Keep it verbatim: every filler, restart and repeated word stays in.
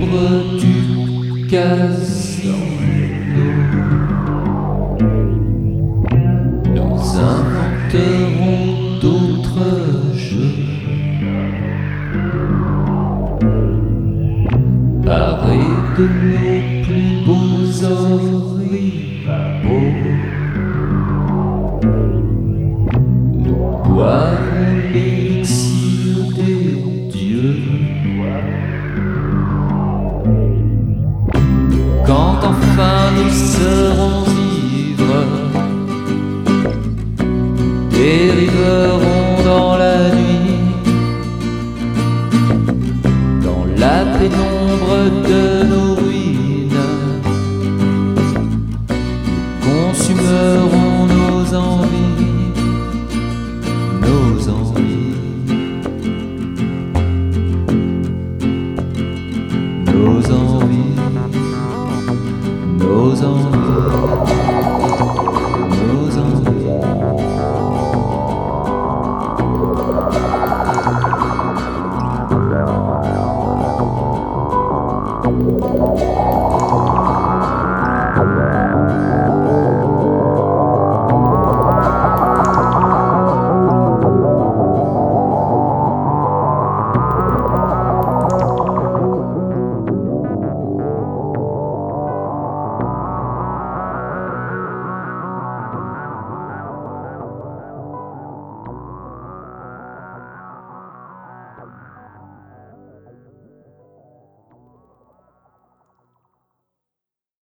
l'ombre du casino. Nous inventerons d'autres jeux, parés de nos plus beaux oripeaux. Nous boirons l'élixir des dieux. Quand enfin nous serons ivres, dériverons dans la nuit, dans la pénombre de nos ruines, consumerons nos envies, nos envies, nos envies, nos envies, nos envies. Thank you.